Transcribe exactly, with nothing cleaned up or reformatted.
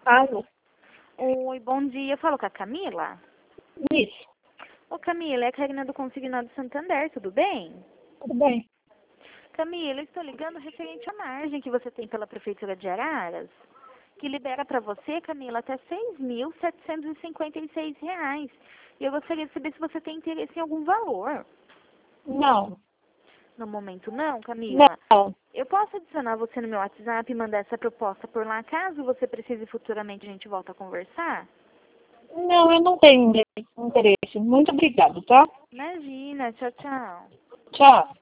Alô? Oi, bom dia. Eu falo com a Camila? Isso, Ô, Camila, é a Karina do Consignado Santander, tudo bem? tudo bem. Camila, eu estou ligando referente à margem que você tem pela Prefeitura de Araras, que libera para você, Camila, até seis mil setecentos e cinquenta e seis reais. E eu gostaria de saber se você tem interesse em algum valor. Não, No momento não, Camila. não, Eu posso adicionar você no meu WhatsApp e mandar essa proposta por lá, caso você precise futuramente a gente volta a conversar? não, eu não tenho interesse. Muito obrigado, tá? Imagina, tchau, tchau. Tchau.